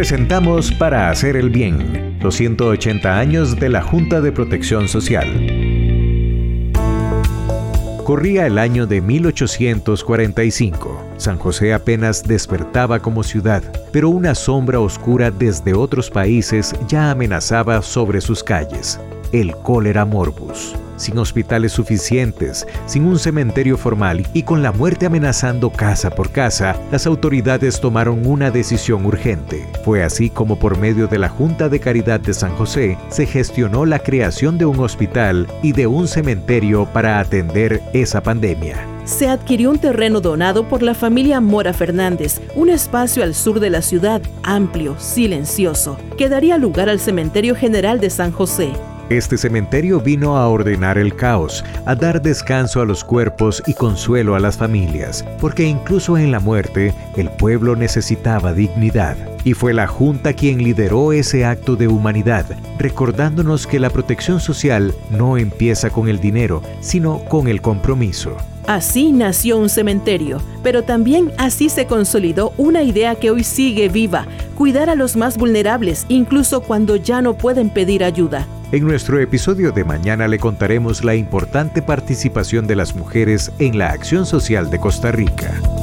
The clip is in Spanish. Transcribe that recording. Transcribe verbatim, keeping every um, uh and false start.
Presentamos Para Hacer el Bien, los ciento ochenta años de la Junta de Protección Social. Corría el año de mil ochocientos cuarenta y cinco. San José apenas despertaba como ciudad, pero una sombra oscura desde otros países ya amenazaba sobre sus calles: el cólera morbus. Sin hospitales suficientes, sin un cementerio formal y con la muerte amenazando casa por casa, las autoridades tomaron una decisión urgente. Fue así como, por medio de la Junta de Caridad de San José, se gestionó la creación de un hospital y de un cementerio para atender esa pandemia. Se adquirió un terreno donado por la familia Mora Fernández, un espacio al sur de la ciudad, amplio, silencioso, que daría lugar al Cementerio General de San José. Este cementerio vino a ordenar el caos, a dar descanso a los cuerpos y consuelo a las familias, porque incluso en la muerte, el pueblo necesitaba dignidad. Y fue la Junta quien lideró ese acto de humanidad, recordándonos que la protección social no empieza con el dinero, sino con el compromiso. Así nació un cementerio, pero también así se consolidó una idea que hoy sigue viva: cuidar a los más vulnerables, incluso cuando ya no pueden pedir ayuda. En nuestro episodio de mañana le contaremos la importante participación de las mujeres en la acción social de Costa Rica.